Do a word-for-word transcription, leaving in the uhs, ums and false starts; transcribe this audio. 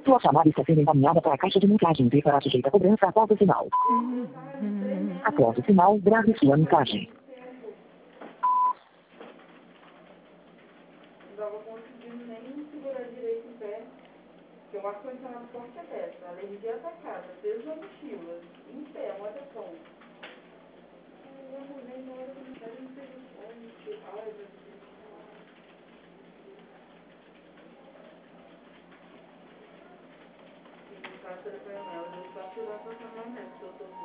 Sua chamada está sendo encaminhada para a caixa de mensagem e será sujeita a cobrança após o sinal. Após o sinal, grave sua mensagem. Não estava conseguindo nem segurar direito em pé, porque o ar-condicionado forte é dessa, a alergia atacada, peso na mochila, em pé, uma atenção. Eu não lembro na hora que eu não sei o que raiva. E o cara telefonema, eu já estou tirando essa caminhonete, eu estou